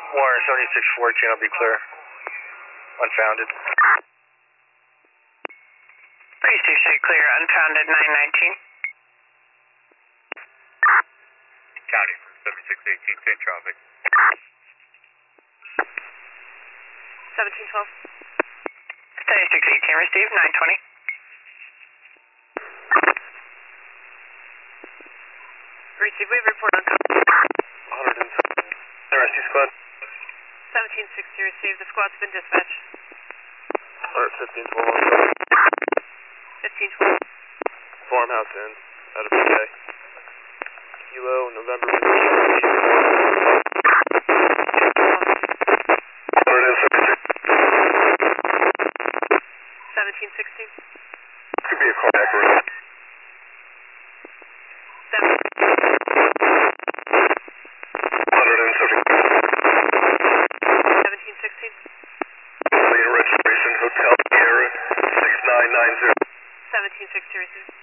Warner 7614, I'll be clear. Unfounded. 368 clear, unfounded 919. County from 7618, same traffic. 1712. 7618 received, 920. Receive, we report on top. 107. Rescue squad. 1760 received, the squad's been dispatched. Alert 1512. 1512. Farmhouse Inn, out of PA. Kilo, November 15th. 1716. Could be a cardiac arrest. 1716. Registration Hotel Sierra 6990. 1760 received.